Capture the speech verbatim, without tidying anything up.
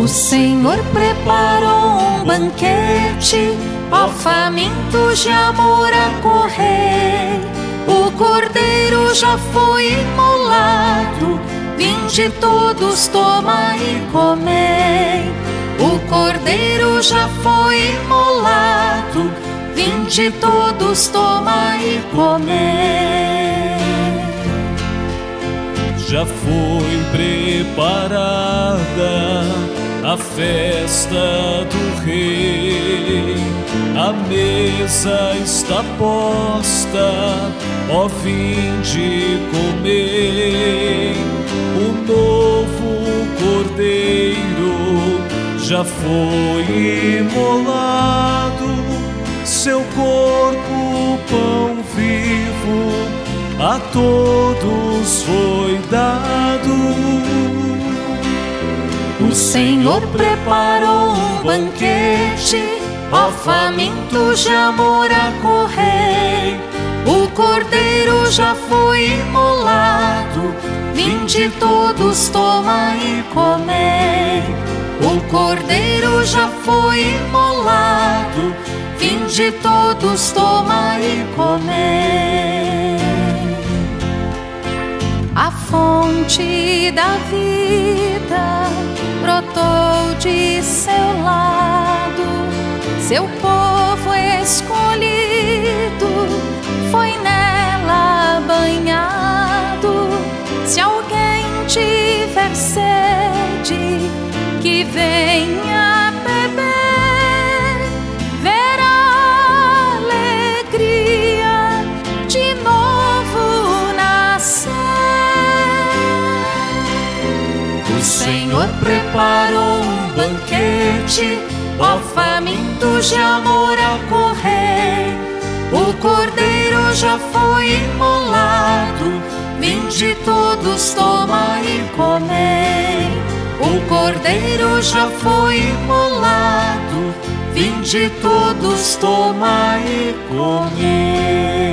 O Senhor preparou um banquete, ó famintos de amor acorrei. O cordeiro já foi imolado, vinde todos, tomai e comei. O cordeiro já foi imolado, vinde todos, tomai e comei. Já foi preparada a festa do Rei, a mesa está posta, ó vinde comei. O novo cordeiro já foi imolado, seu corpo, pão vivo, a todos foi dado. O Senhor preparou um banquete, ó famintos de amor acorrei. O cordeiro já foi imolado, vinde todos, tomai e comei. O cordeiro já foi imolado, vinde todos, tomai e comei. A fonte da vida brotou de seu lado, seu povo escolhido foi nela banhado. Se alguém tiver sede, que venha beber, verá alegria de novo nascer. O Senhor preparou um banquete, ó famintos de amor acorrei. O cordeiro já foi imolado, vinde todos, tomai e comei. O cordeiro já foi imolado, vinde todos, tomai e comei.